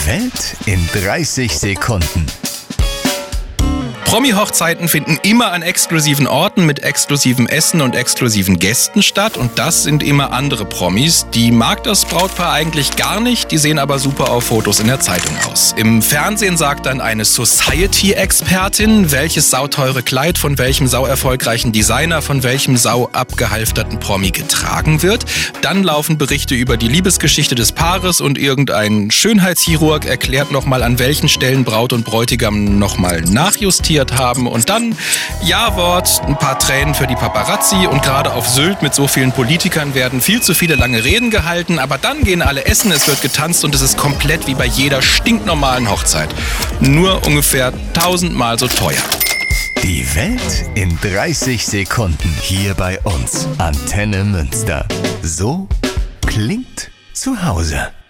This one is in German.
Die Welt in 30 Sekunden. Promi-Hochzeiten finden immer an exklusiven Orten mit exklusivem Essen und exklusiven Gästen statt. Und das sind immer andere Promis. Die mag das Brautpaar eigentlich gar nicht, die sehen aber super auf Fotos in der Zeitung aus. Im Fernsehen sagt dann eine Society-Expertin, welches sauteure Kleid von welchem sauerfolgreichen Designer, von welchem sauabgehalfterten Promi getragen wird. Dann laufen Berichte über die Liebesgeschichte des Paares und irgendein Schönheitschirurg erklärt nochmal, an welchen Stellen Braut und Bräutigam nochmal nachjustiert haben. Und dann Ja-Wort, ein paar Tränen für die Paparazzi, und gerade auf Sylt mit so vielen Politikern werden viel zu viele lange Reden gehalten, aber dann gehen alle essen, es wird getanzt und es ist komplett wie bei jeder stinknormalen Hochzeit. Nur ungefähr 1000-mal so teuer. Die Welt in 30 Sekunden hier bei uns. Antenne Münster. So klingt zu Hause.